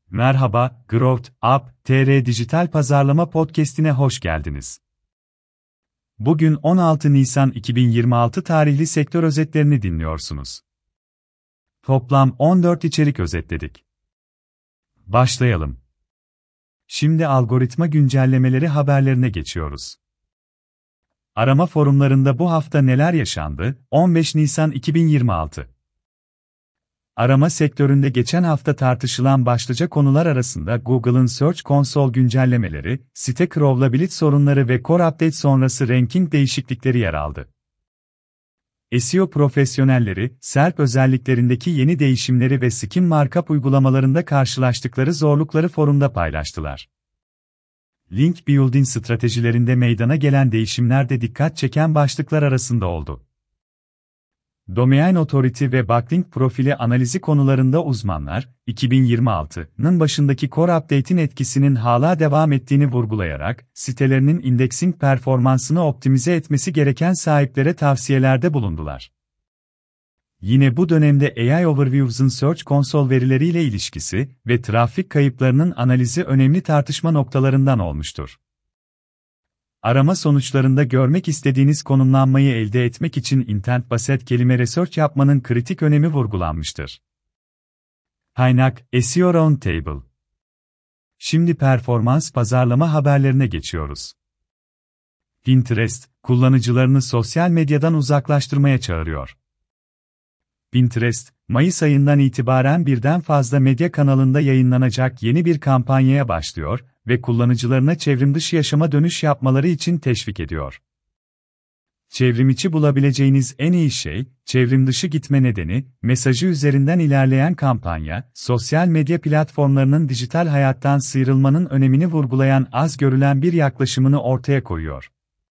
Merhaba, Growth Up TR Dijital Pazarlama Podcast'ine hoş geldiniz. Bugün 16 Nisan 2026 tarihli sektör özetlerini dinliyorsunuz. Toplam 14 içerik özetledik. Başlayalım. Şimdi algoritma güncellemeleri haberlerine geçiyoruz. Arama forumlarında bu hafta neler yaşandı? 15 Nisan 2026. Arama sektöründe geçen hafta tartışılan başlıca konular arasında Google'ın Search Console güncellemeleri, site crawlability sorunları ve Core Update sonrası ranking değişiklikleri yer aldı. SEO profesyonelleri, SERP özelliklerindeki yeni değişimleri ve skim markup uygulamalarında karşılaştıkları zorlukları forumda paylaştılar. Link building stratejilerinde meydana gelen değişimler de dikkat çeken başlıklar arasında oldu. Domain Authority ve Backlink profili analizi konularında uzmanlar, 2026'nın başındaki Core Update'in etkisinin hala devam ettiğini vurgulayarak, sitelerinin indexing performansını optimize etmesi gereken sahiplere tavsiyelerde bulundular. Yine bu dönemde AI Overviews'un Search Console verileriyle ilişkisi ve trafik kayıplarının analizi önemli tartışma noktalarından olmuştur. Arama sonuçlarında görmek istediğiniz konumlanmayı elde etmek için intent-based kelime research yapmanın kritik önemi vurgulanmıştır. Kaynak: SEO Roundtable. Şimdi performans pazarlama haberlerine geçiyoruz. Pinterest, kullanıcılarını sosyal medyadan uzaklaştırmaya çağırıyor. Pinterest, Mayıs ayından itibaren birden fazla medya kanalında yayınlanacak yeni bir kampanyaya başlıyor ve kullanıcılarına çevrimdışı yaşama dönüş yapmaları için teşvik ediyor. Çevrimiçi bulabileceğiniz en iyi şey, çevrimdışı gitme nedeni, mesajı üzerinden ilerleyen kampanya, sosyal medya platformlarının dijital hayattan sıyrılmanın önemini vurgulayan az görülen bir yaklaşımını ortaya koyuyor.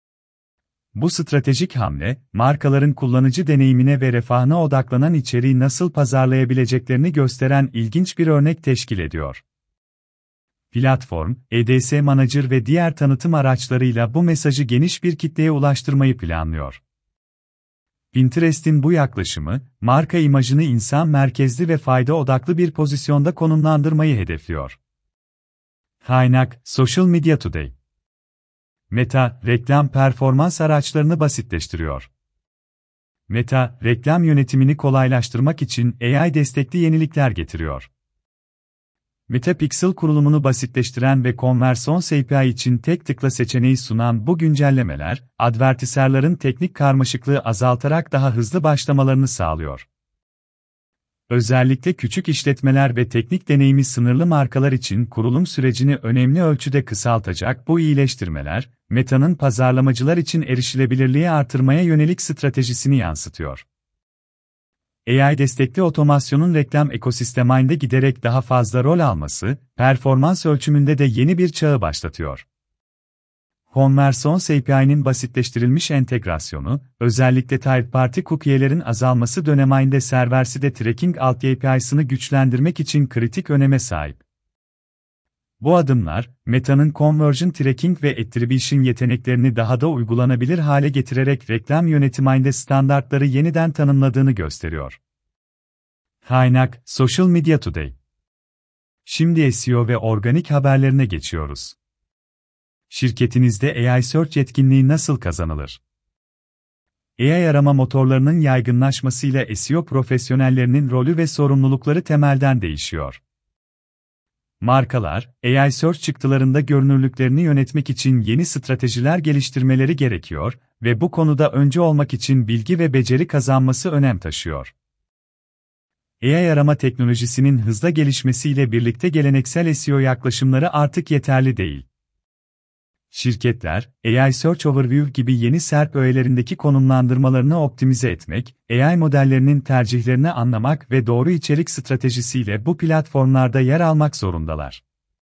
Bu stratejik hamle, markaların kullanıcı deneyimine ve refahına odaklanan içeriği nasıl pazarlayabileceklerini gösteren ilginç bir örnek teşkil ediyor. Platform, ADS Manager ve diğer tanıtım araçlarıyla bu mesajı geniş bir kitleye ulaştırmayı planlıyor. Pinterest'in bu yaklaşımı, marka imajını insan merkezli ve fayda odaklı bir pozisyonda konumlandırmayı hedefliyor. Kaynak: Social Media Today. Meta, reklam performans araçlarını basitleştiriyor. Meta, reklam yönetimini kolaylaştırmak için AI destekli yenilikler getiriyor. Meta Pixel kurulumunu basitleştiren ve Conversions API için tek tıkla seçeneği sunan bu güncellemeler, advertiserlerin teknik karmaşıklığı azaltarak daha hızlı başlamalarını sağlıyor. Özellikle küçük işletmeler ve teknik deneyimi sınırlı markalar için kurulum sürecini önemli ölçüde kısaltacak bu iyileştirmeler, Meta'nın pazarlamacılar için erişilebilirliği artırmaya yönelik stratejisini yansıtıyor. AI destekli otomasyonun reklam ekosisteminde giderek daha fazla rol alması, performans ölçümünde de yeni bir çağı başlatıyor. Conversions API'nin basitleştirilmiş entegrasyonu, özellikle third-party cookie'lerin azalması döneminde server-side tracking alt API'sını güçlendirmek için kritik öneme sahip. Bu adımlar, Meta'nın conversion tracking ve attribution yeteneklerini daha da uygulanabilir hale getirerek reklam yönetiminde standartları yeniden tanımladığını gösteriyor. Kaynak: Social Media Today. Şimdi SEO ve organik haberlerine geçiyoruz. Şirketinizde AI Search yetkinliği nasıl kazanılır? AI arama motorlarının yaygınlaşmasıyla SEO profesyonellerinin rolü ve sorumlulukları temelden değişiyor. Markalar, AI Search çıktılarında görünürlüklerini yönetmek için yeni stratejiler geliştirmeleri gerekiyor ve bu konuda öncü olmak için bilgi ve beceri kazanması önem taşıyor. AI arama teknolojisinin hızla gelişmesiyle birlikte geleneksel SEO yaklaşımları artık yeterli değil. Şirketler, AI Search Overview gibi yeni SERP öğelerindeki konumlandırmalarını optimize etmek, AI modellerinin tercihlerini anlamak ve doğru içerik stratejisiyle bu platformlarda yer almak zorundalar.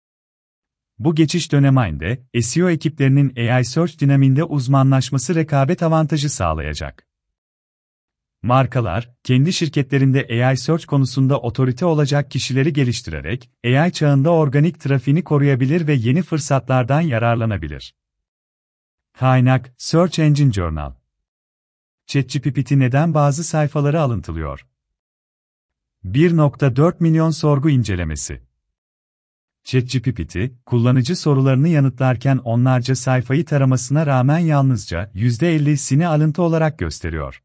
Bu geçiş döneminde, SEO ekiplerinin AI Search dinaminde uzmanlaşması rekabet avantajı sağlayacak. Markalar, kendi şirketlerinde AI Search konusunda otorite olacak kişileri geliştirerek, AI çağında organik trafiğini koruyabilir ve yeni fırsatlardan yararlanabilir. Kaynak: Search Engine Journal. ChatGPT neden bazı sayfaları alıntılıyor? 1.4 milyon sorgu incelemesi. ChatGPT, kullanıcı sorularını yanıtlarken onlarca sayfayı taramasına rağmen yalnızca %50'sini alıntı olarak gösteriyor.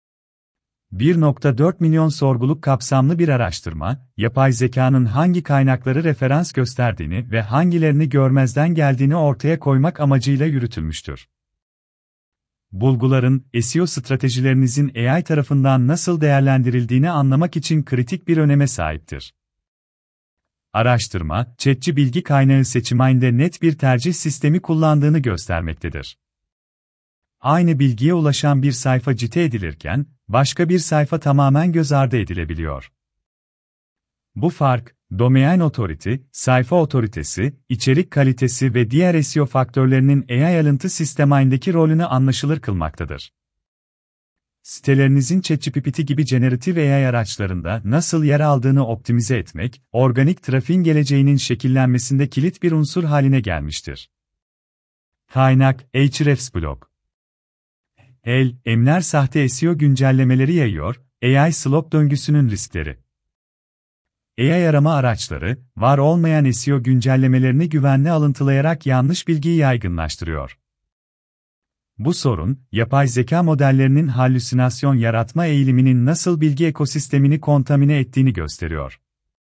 1,4 milyon sorguluk kapsamlı bir araştırma, yapay zekanın hangi kaynakları referans gösterdiğini ve hangilerini görmezden geldiğini ortaya koymak amacıyla yürütülmüştür. Bulguların, SEO stratejilerinizin AI tarafından nasıl değerlendirildiğini anlamak için kritik bir öneme sahiptir. Araştırma, chatçi bilgi kaynağı seçiminde net bir tercih sistemi kullandığını göstermektedir. Aynı bilgiye ulaşan bir sayfa cite edilirken, başka bir sayfa tamamen göz ardı edilebiliyor. Bu fark, domain authority, sayfa otoritesi, içerik kalitesi ve diğer SEO faktörlerinin AI alıntı sistemindeki rolünü anlaşılır kılmaktadır. Sitelerinizin ChatGPT gibi generatif AI araçlarında nasıl yer aldığını optimize etmek, organik trafiğin geleceğinin şekillenmesinde kilit bir unsur haline gelmiştir. Kaynak: Ahrefs blog. Emler sahte SEO güncellemeleri yayıyor, AI slop döngüsünün riskleri. AI arama araçları, var olmayan SEO güncellemelerini güvenli alıntılayarak yanlış bilgiyi yaygınlaştırıyor. Bu sorun, yapay zeka modellerinin halüsinasyon yaratma eğiliminin nasıl bilgi ekosistemini kontamine ettiğini gösteriyor.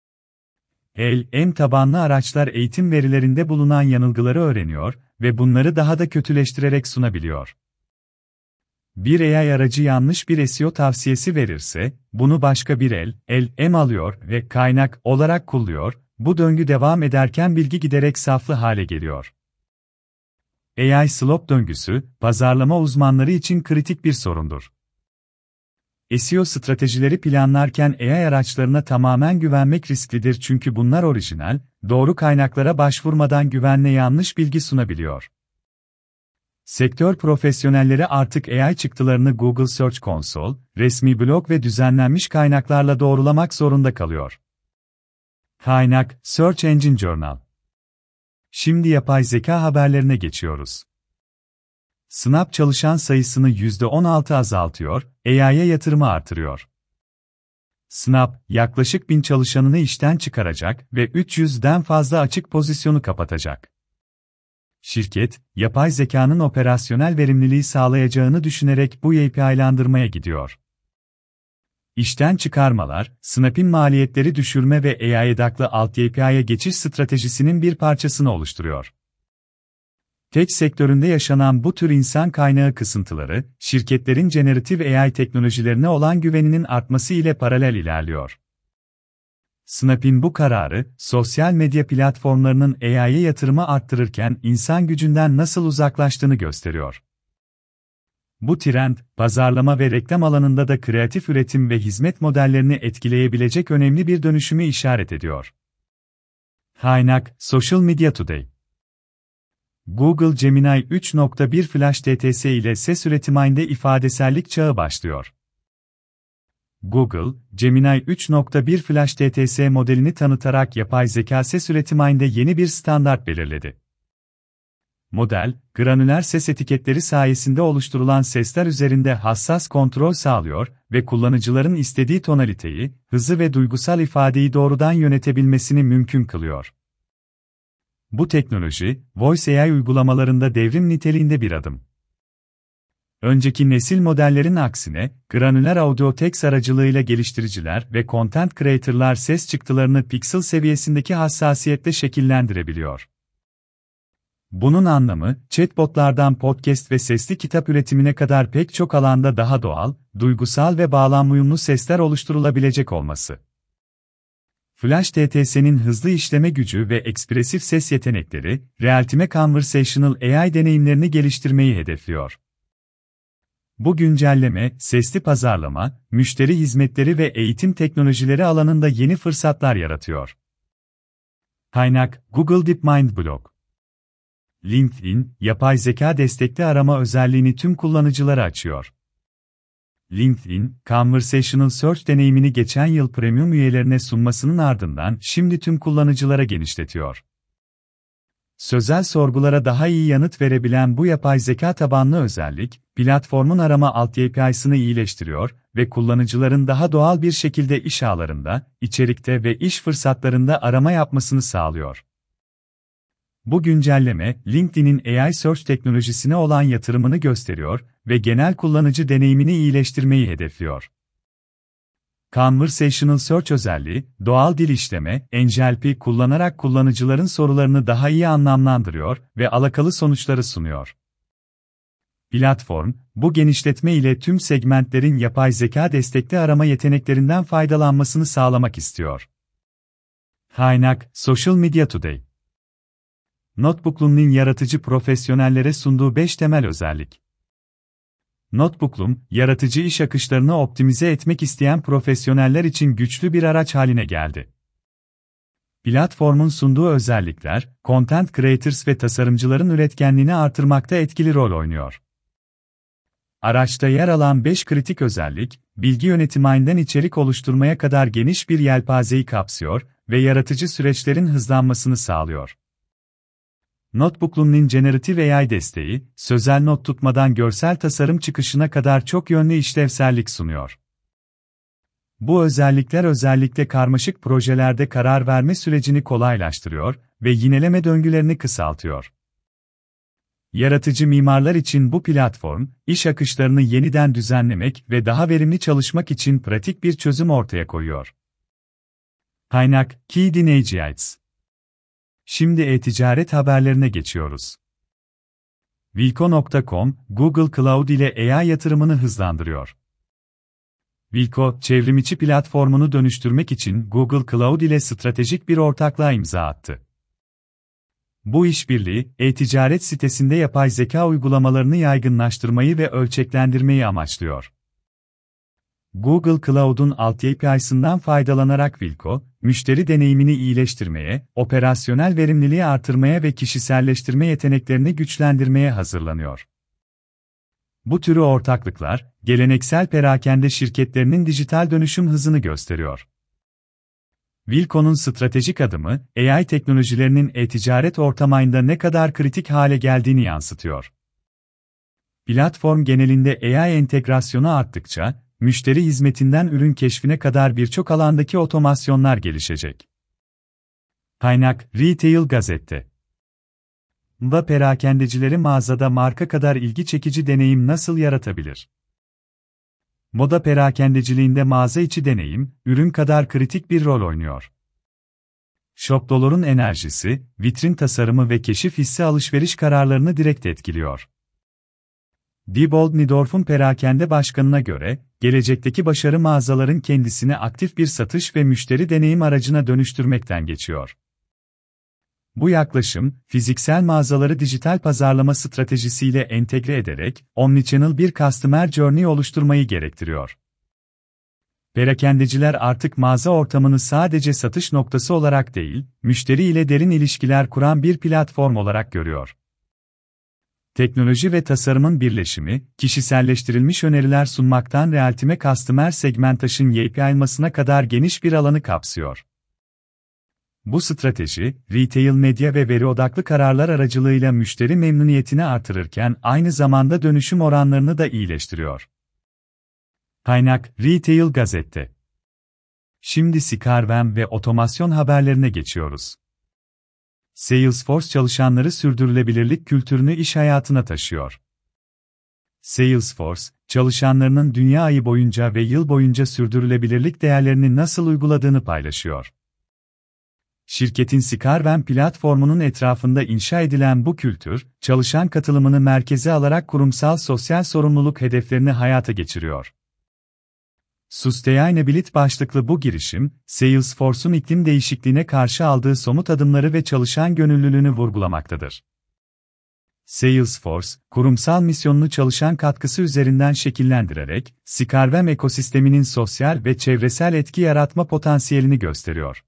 LM tabanlı araçlar eğitim verilerinde bulunan yanılgıları öğreniyor ve bunları daha da kötüleştirerek sunabiliyor. Bir AI aracı yanlış bir SEO tavsiyesi verirse, bunu başka bir LM alıyor ve kaynak olarak kullanıyor, bu döngü devam ederken bilgi giderek saflı hale geliyor. AI slop döngüsü, pazarlama uzmanları için kritik bir sorundur. SEO stratejileri planlarken AI araçlarına tamamen güvenmek risklidir çünkü bunlar orijinal, doğru kaynaklara başvurmadan güvenle yanlış bilgi sunabiliyor. Sektör profesyonelleri artık AI çıktılarını Google Search Console, resmi blog ve düzenlenmiş kaynaklarla doğrulamak zorunda kalıyor. Kaynak: Search Engine Journal. Şimdi yapay zeka haberlerine geçiyoruz. Snap çalışan sayısını %16 azaltıyor, AI'ye yatırımı artırıyor. Snap, yaklaşık 1000 çalışanını işten çıkaracak ve 300'den fazla açık pozisyonu kapatacak. Şirket, yapay zekanın operasyonel verimliliği sağlayacağını düşünerek bu API'landırmaya gidiyor. İşten çıkarmalar, Snap'in maliyetleri düşürme ve AI odaklı alt API'ye geçiş stratejisinin bir parçasını oluşturuyor. Tech sektöründe yaşanan bu tür insan kaynağı kısıntıları, şirketlerin generatif AI teknolojilerine olan güveninin artması ile paralel ilerliyor. Snap'in bu kararı, sosyal medya platformlarının AI'ye yatırımı arttırırken insan gücünden nasıl uzaklaştığını gösteriyor. Bu trend, pazarlama ve reklam alanında da kreatif üretim ve hizmet modellerini etkileyebilecek önemli bir dönüşümü işaret ediyor. Kaynak: Social Media Today. Google Gemini 3.1 Flash TTS ile ses üretiminde ifadesellik çağı başlıyor. Google, Gemini 3.1 Flash TTS modelini tanıtarak yapay zeka ses üretiminde yeni bir standart belirledi. Model, granüler ses etiketleri sayesinde oluşturulan sesler üzerinde hassas kontrol sağlıyor ve kullanıcıların istediği tonaliteyi, hızı ve duygusal ifadeyi doğrudan yönetebilmesini mümkün kılıyor. Bu teknoloji, Voice AI uygulamalarında devrim niteliğinde bir adım. Önceki nesil modellerin aksine, granüler audio text aracılığıyla geliştiriciler ve content creator'lar ses çıktılarını piksel seviyesindeki hassasiyetle şekillendirebiliyor. Bunun anlamı, chatbotlardan podcast ve sesli kitap üretimine kadar pek çok alanda daha doğal, duygusal ve bağlam uyumlu sesler oluşturulabilecek olması. Flash TTS'nin hızlı işleme gücü ve ekspresif ses yetenekleri, real-time conversational AI deneyimlerini geliştirmeyi hedefliyor. Bu güncelleme, sesli pazarlama, müşteri hizmetleri ve eğitim teknolojileri alanında yeni fırsatlar yaratıyor. Kaynak: Google DeepMind blog. LinkedIn, yapay zeka destekli arama özelliğini tüm kullanıcılara açıyor. LinkedIn, Conversational Search deneyimini geçen yıl premium üyelerine sunmasının ardından şimdi tüm kullanıcılara genişletiyor. Sözel sorgulara daha iyi yanıt verebilen bu yapay zeka tabanlı özellik, platformun arama alt API'sını iyileştiriyor ve kullanıcıların daha doğal bir şekilde iş ağlarında, içerikte ve iş fırsatlarında arama yapmasını sağlıyor. Bu güncelleme, LinkedIn'in AI Search teknolojisine olan yatırımını gösteriyor ve genel kullanıcı deneyimini iyileştirmeyi hedefliyor. Conversational Search özelliği, doğal dil işleme, NLP kullanarak kullanıcıların sorularını daha iyi anlamlandırıyor ve alakalı sonuçları sunuyor. Platform, bu genişletme ile tüm segmentlerin yapay zeka destekli arama yeteneklerinden faydalanmasını sağlamak istiyor. Kaynak: Social Media Today. Notebook'un yaratıcı profesyonellere sunduğu 5 temel özellik. Notebook'un, yaratıcı iş akışlarını optimize etmek isteyen profesyoneller için güçlü bir araç haline geldi. Platformun sunduğu özellikler, content creators ve tasarımcıların üretkenliğini artırmakta etkili rol oynuyor. Araçta yer alan 5 kritik özellik, bilgi yönetiminden içerik oluşturmaya kadar geniş bir yelpazeyi kapsıyor ve yaratıcı süreçlerin hızlanmasını sağlıyor. Notebook'un Generative AI desteği, sözel not tutmadan görsel tasarım çıkışına kadar çok yönlü işlevsellik sunuyor. Bu özellikler özellikle karmaşık projelerde karar verme sürecini kolaylaştırıyor ve yineleme döngülerini kısaltıyor. Yaratıcı mimarlar için bu platform, iş akışlarını yeniden düzenlemek ve daha verimli çalışmak için pratik bir çözüm ortaya koyuyor. Kaynak: Key Insights. Şimdi e-ticaret haberlerine geçiyoruz. Wilco.com, Google Cloud ile AI yatırımını hızlandırıyor. Wilco, çevrimiçi platformunu dönüştürmek için Google Cloud ile stratejik bir ortaklığa imza attı. Bu işbirliği, e-ticaret sitesinde yapay zeka uygulamalarını yaygınlaştırmayı ve ölçeklendirmeyi amaçlıyor. Google Cloud'un alt API'sından faydalanarak Wilco, müşteri deneyimini iyileştirmeye, operasyonel verimliliği artırmaya ve kişiselleştirme yeteneklerini güçlendirmeye hazırlanıyor. Bu türü ortaklıklar, geleneksel perakende şirketlerinin dijital dönüşüm hızını gösteriyor. Wilco'nun stratejik adımı, AI teknolojilerinin e-ticaret ortamında ne kadar kritik hale geldiğini yansıtıyor. Platform genelinde AI entegrasyonu arttıkça, müşteri hizmetinden ürün keşfine kadar birçok alandaki otomasyonlar gelişecek. Kaynak: Retail Gazette. Perakendecileri mağazada marka kadar ilgi çekici deneyim nasıl yaratabilir? Moda perakendeciliğinde mağaza içi deneyim, ürün kadar kritik bir rol oynuyor. Shopdoll'un enerjisi, vitrin tasarımı ve keşif hissi alışveriş kararlarını direkt etkiliyor. Diebold Nidorf'un perakende başkanına göre, gelecekteki başarı mağazaların kendisini aktif bir satış ve müşteri deneyim aracına dönüştürmekten geçiyor. Bu yaklaşım, fiziksel mağazaları dijital pazarlama stratejisiyle entegre ederek, omnichannel bir customer journey oluşturmayı gerektiriyor. Perakendeciler artık mağaza ortamını sadece satış noktası olarak değil, müşteri ile derin ilişkiler kuran bir platform olarak görüyor. Teknoloji ve tasarımın birleşimi, kişiselleştirilmiş öneriler sunmaktan Realtime Customer Segmentation API'masına kadar geniş bir alanı kapsıyor. Bu strateji, retail medya ve veri odaklı kararlar aracılığıyla müşteri memnuniyetini artırırken aynı zamanda dönüşüm oranlarını da iyileştiriyor. Kaynak: Retail Gazette. Şimdi CRM ve otomasyon haberlerine geçiyoruz. Salesforce çalışanları sürdürülebilirlik kültürünü iş hayatına taşıyor. Salesforce, çalışanlarının dünya ayı boyunca ve yıl boyunca sürdürülebilirlik değerlerini nasıl uyguladığını paylaşıyor. Şirketin CRM platformunun etrafında inşa edilen bu kültür, çalışan katılımını merkeze alarak kurumsal sosyal sorumluluk hedeflerini hayata geçiriyor. Sustainability başlıklı bu girişim, Salesforce'un iklim değişikliğine karşı aldığı somut adımları ve çalışan gönüllülüğünü vurgulamaktadır. Salesforce, kurumsal misyonunu çalışan katkısı üzerinden şekillendirerek, CRM ekosisteminin sosyal ve çevresel etki yaratma potansiyelini gösteriyor.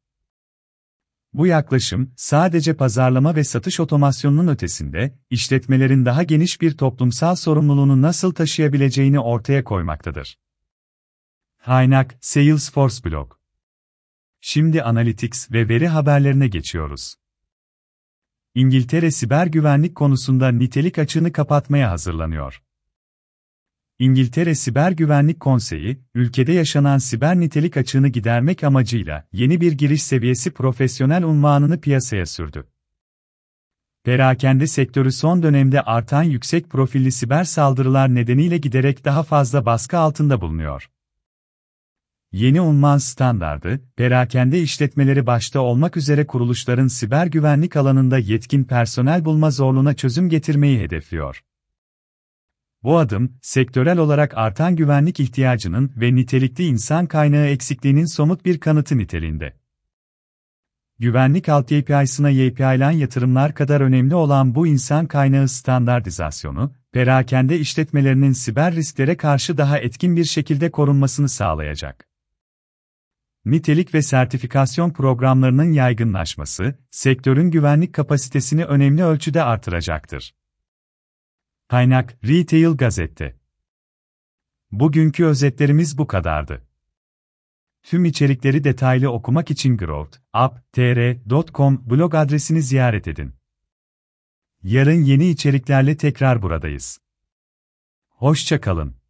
Bu yaklaşım, sadece pazarlama ve satış otomasyonunun ötesinde, işletmelerin daha geniş bir toplumsal sorumluluğunu nasıl taşıyabileceğini ortaya koymaktadır. Kaynak: Salesforce Blog. Şimdi Analytics ve veri haberlerine geçiyoruz. İngiltere siber güvenlik konusunda nitelik açığını kapatmaya hazırlanıyor. İngiltere Siber Güvenlik Konseyi, ülkede yaşanan siber nitelik açığını gidermek amacıyla yeni bir giriş seviyesi profesyonel unvanını piyasaya sürdü. Perakende sektörü son dönemde artan yüksek profilli siber saldırılar nedeniyle giderek daha fazla baskı altında bulunuyor. Yeni Unman Standardı, perakende işletmeleri başta olmak üzere kuruluşların siber güvenlik alanında yetkin personel bulma zorluğuna çözüm getirmeyi hedefliyor. Bu adım, sektörel olarak artan güvenlik ihtiyacının ve nitelikli insan kaynağı eksikliğinin somut bir kanıtı niteliğinde. Güvenlik altyapısına yapılan yatırımlar kadar önemli olan bu insan kaynağı standartizasyonu, perakende işletmelerinin siber risklere karşı daha etkin bir şekilde korunmasını sağlayacak. Nitelik ve sertifikasyon programlarının yaygınlaşması, sektörün güvenlik kapasitesini önemli ölçüde artıracaktır. Kaynak: Retail Gazete. Bugünkü özetlerimiz bu kadardı. Tüm içerikleri detaylı okumak için growth.up.tr.com blog adresini ziyaret edin. Yarın yeni içeriklerle tekrar buradayız. Hoşça kalın.